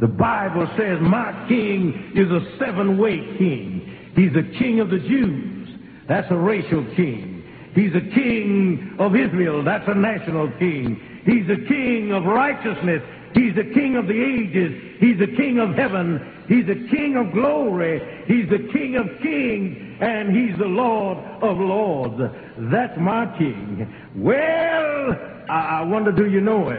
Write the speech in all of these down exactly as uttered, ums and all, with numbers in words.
The Bible says my king is a seven-way king. He's a king of the Jews. That's a racial king. He's a king of Israel. That's a national king. He's a king of righteousness. He's the king of the ages. He's the king of heaven. He's the king of glory. He's the king of kings. And he's the Lord of lords. That's my king. Well, I wonder, do you know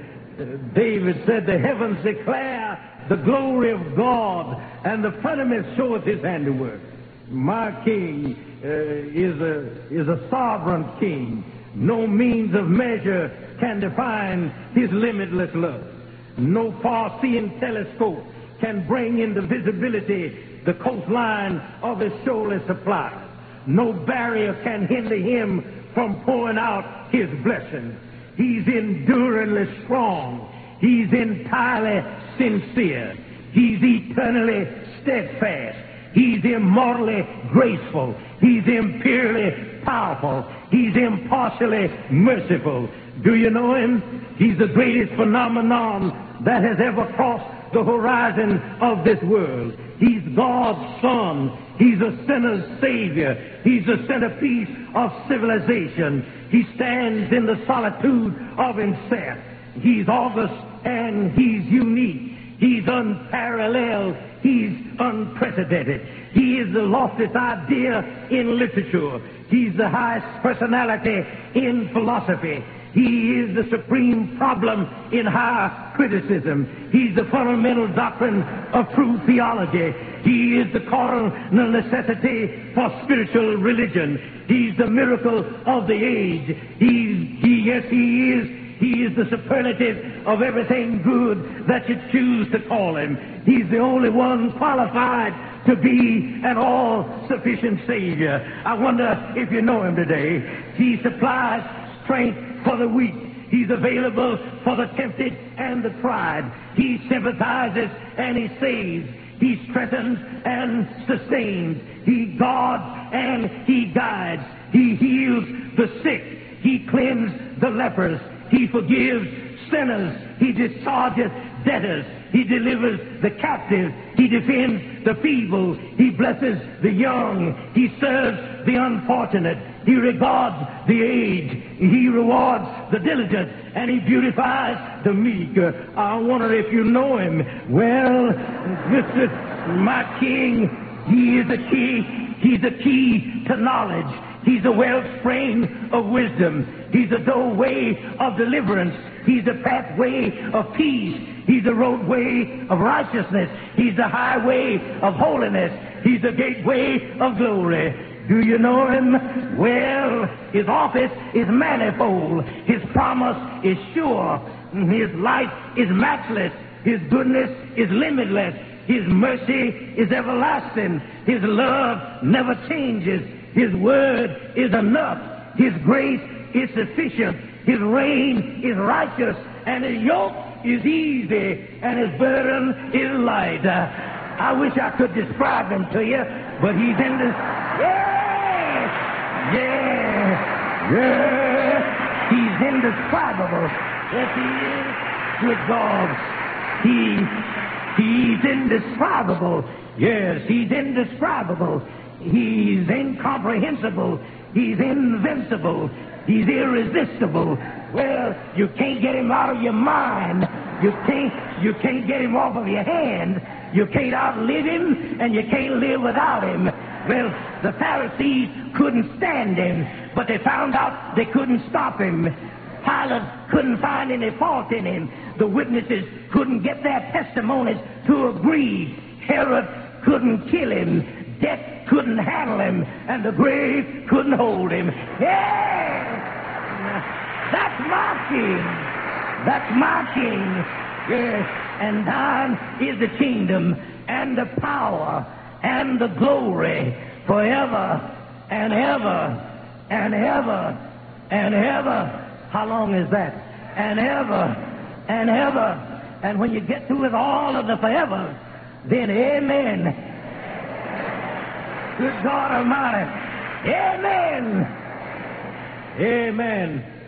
him? David said, the heavens declare the glory of God, and the firmament showeth his handiwork. My king uh, is a is a sovereign king. No means of measure can define his limitless love. No far-seeing telescope can bring into visibility the coastline of his shoaless supply. No barrier can hinder him from pouring out his blessings. He's enduringly strong. He's entirely sincere. He's eternally steadfast. He's immortally graceful. He's imperially powerful. He's impartially merciful. Do you know him? He's the greatest phenomenon that has ever crossed the horizon of this world. He's God's Son. He's a sinner's Savior. He's the centerpiece of civilization. He stands in the solitude of himself. He's august and he's unique. He's unparalleled. He's unprecedented. He is the loftiest idea in literature. He's the highest personality in philosophy. He is the supreme problem in higher criticism. He's the fundamental doctrine of true theology. He is the cardinal necessity for spiritual religion. He's the miracle of the age. He's, he, yes, he is. He is the superlative of everything good that you choose to call him. He's the only one qualified to be an all-sufficient Savior. I wonder if you know him today. He supplies strength for the weak. He's available for the tempted and the tried. He sympathizes and he saves. He strengthens and sustains. He guards and he guides. He heals the sick. He cleanses the lepers. He forgives sinners. He discharges debtors. He delivers the captive. He defends the feeble. He blesses the young. He serves the unfortunate. He regards the aged. He rewards the diligent. And he beautifies the meek. I wonder if you know him. Well, this is my king. He is the key. He's the key to knowledge. He's the wellspring of wisdom. He's the doorway of deliverance. He's the pathway of peace. He's the roadway of righteousness. He's the highway of holiness. He's the gateway of glory. Do you know him? Well, his office is manifold. His promise is sure. His life is matchless. His goodness is limitless. His mercy is everlasting. His love never changes. His word is enough. His grace is sufficient. His reign is righteous. And his yoke is easy. And his burden is light. Uh, I wish I could describe him to you, but he's in this. Yeah! Yeah! Yeah! He's indescribable. Yes, he is. Good God. He, he's indescribable. Yes, he's indescribable. He's incomprehensible. He's invincible. He's irresistible. Well, you can't get him out of your mind. You can't, you can't get him off of your hand. You can't outlive him, and you can't live without him. Well, the Pharisees couldn't stand him, but they found out they couldn't stop him. Pilate couldn't find any fault in him. The witnesses couldn't get their testimonies to agree. Herod couldn't kill him. Death couldn't handle him, and the grave couldn't hold him. Yeah! That's my king. That's my king. Yes, and thine is the kingdom, and the power, and the glory, forever, and ever, and ever, and ever. How long is that? And ever, and ever. And when you get through with all of the forever, then amen. Good God Almighty. Amen. Amen.